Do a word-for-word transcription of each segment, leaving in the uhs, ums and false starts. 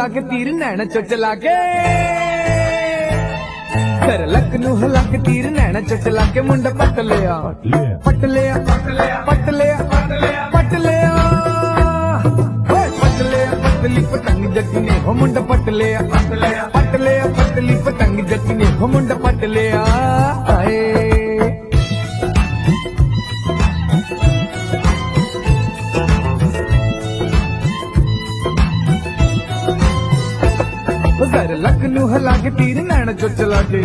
हला के तीर नैना चो चला के कर लक नू हला के तीर नैना चो चला के मुंडा पट लिया पट लिया पट लिया पट लिया पट लिया पट लिया पतली पतंग जटी ने हो मुंडा पट लिया पट लिया पट लिया पतली पतंग जटी ने हो मुंडा पट लिया आए जर लक नू हला के तीर नैना चो चला के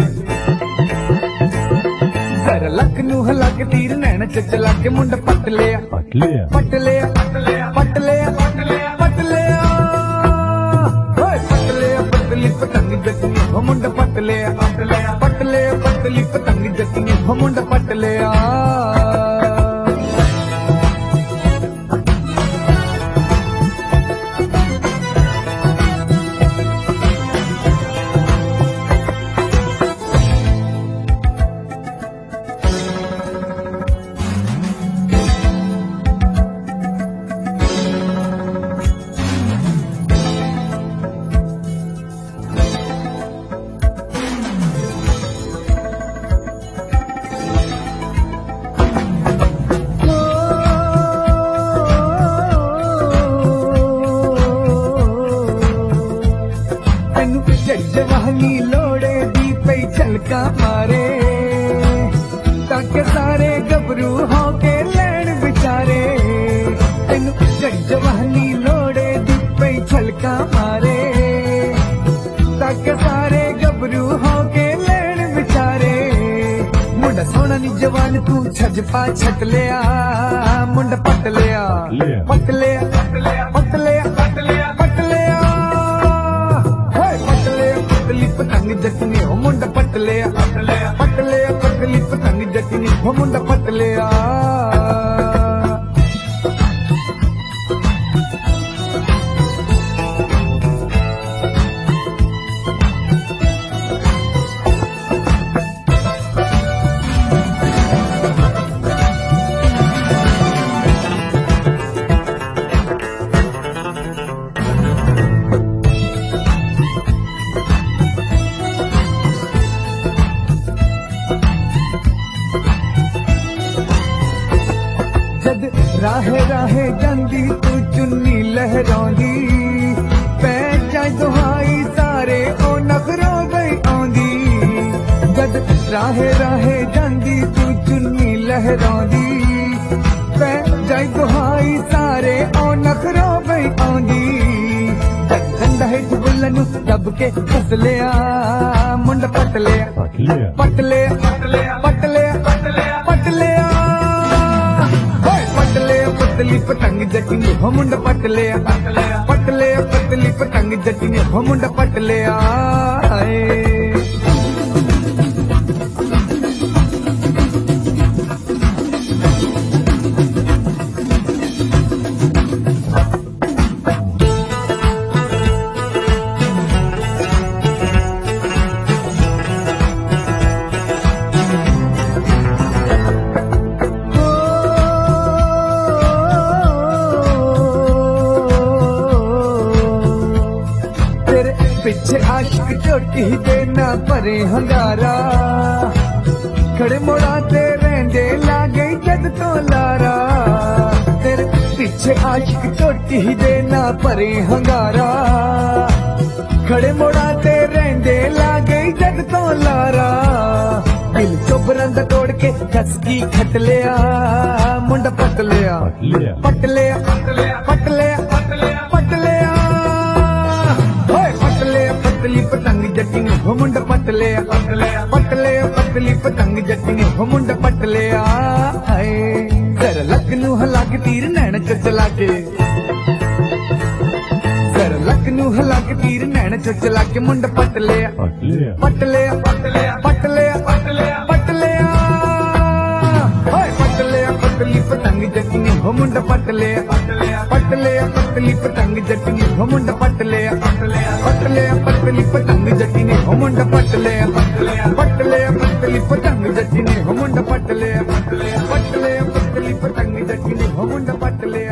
जर लक नू हला के तीर नैना चो चला के मुंडा पट लिया पट लिया पट लिया पट लिया पट लिया पट लिया पट लिया पतली पतंग जटनी हो मुंडा पट लिया पट लिया पट लिया पतली पतंग जटनी हो मुंडा पट लिया जवानी लोड़े दी पई छलका मारे ताके सारे गबरू हो के लैन बिचारे तेन जवानी लोड़े दी पई छलका मारे ताके सारे गबरू हो के लैन बिचारे मुंडा सोना नी जवान तू छज पा छट लिया मुंडा पट लिया पट लिया पट लिया पट लिया पट लिया पट लिया पतली पतंग जटनी हो मुंडा पट लिया पट लिया पट लिया पतली पतंग जटनी हो मुंडा पट लिया जद राहे राहे जांदी तू चुन्नी लहरांदी पै जाए दुहाई सारे ओ नखरो गई आंदी जद राहे राहे जांदी तू चुन्नी लहरांदी पै जाए दुहाई सारे ओ नखरो गई आंदी डंडा है बुल्लन दब के फस लिया मुंडा पट लिया पट लिया पट लिया पट लिया पट लिया पट लिया पतली पतंग जटनी हो मुंडा पट लिया पट लिया पतली पतंग जटनी हो मुंडा पट लिया पिछे आशिक चोटी देना परे हंगारा खड़े मोड़ा ते रेंदे लागे जद तो लारा तेरे पीछे आशिक चोटी देना परे हंगारा खड़े मोड़ा ते रेंदे लागे जद तो लारा दिल चोबरंदा तोड़ के कस की खट लिया मुंडा पट लिया पट लिया पट लिया पट लिया पट लिया पतली पतंग जटनी हो मुंडा पट लिया पट लिया पट लिया पतली पतंग जटनी हो मुंडा पट लिया जर लक नू हला के तीर नैना चो चला के जर लक नू हला के तीर नैना चो चला के मुंडा पट लिया पट लिया पट लिया पट लिया पट लिया पट लिया पट लिया पतली पतंग जटनी हो मुंडा पट लिया पट लिया पतली पतंग जटनी हो मुंडा पट लिया पट लिया पतली पतंग जटनी हो मुंडा पट लिया पट लिया पतली पतंग जटनी हो मुंडा पट लिया पट लिया पतली पतंग जटनी हो मुंडा पट लिया